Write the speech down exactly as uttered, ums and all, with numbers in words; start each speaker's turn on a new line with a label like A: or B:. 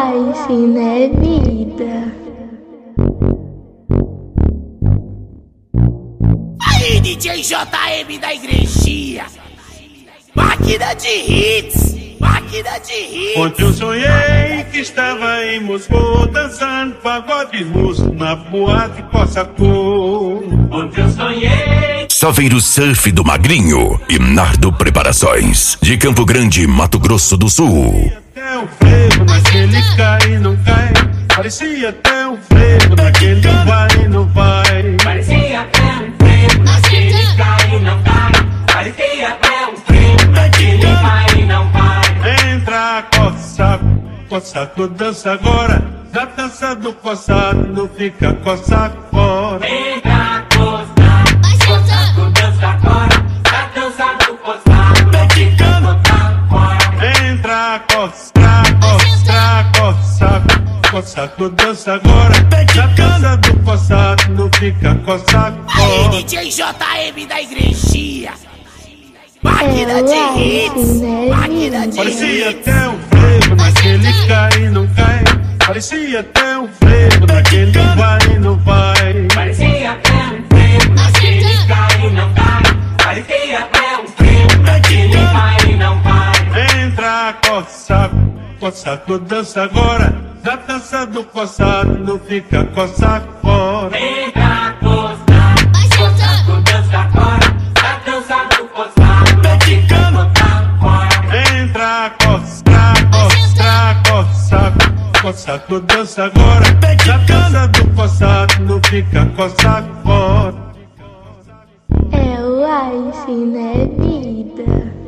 A: Life é vida.
B: Aí, D J J M da igrejinha, máquina de hits, máquina de hits.
C: Ontem eu sonhei que estava em Moscou, dançando pagode russo na boate Cossacô.
D: Ontem eu sonhei.
E: Saveiro Surf do Magrinho e Nardo Preparações, de Campo Grande, Mato Grosso do Sul.
C: Até o frevo naquele cai e não cai. Parecia até um frevo naquele vai e não vai.
D: Parecia até um frevo naquele cai e não cai. Parecia até um frevo naquele vai e não vai.
C: Entra, coçaco, coçaco, dança agora. Na dança do coçado não fica coçaco fora.
D: Entra, coçaco, coçaco, dança agora. Na dança do coçado não fica coçaco fora.
C: Entra, coçaco, coçaco, coçaco. Coçaco, dança agora. Na dança do coçado não fica coçaco
B: Aí,
C: fora.
B: D J J M da igrejinha, máquina de hits, máquina de
C: Parecia
B: hits.
C: até um frevo naquele cai e não cai. Parecia até um frevo naquele vai e não vai.
D: Parecia até um frevo naquele cai e não cai. Parecia até um frevo naquele vai e não vai.
C: Entra, coçaco, coçaco, dança agora. Na dança do coçado não fica coçaco fora.
D: Entra, coçaco, coçaco, dança agora. Na dança do coçado não fica coçaco fora.
C: Entra, coçaco, coçaco, coçaco. Coçaco, dança agora. Na dança do coçado não fica coçaco fora.
A: É life é vida.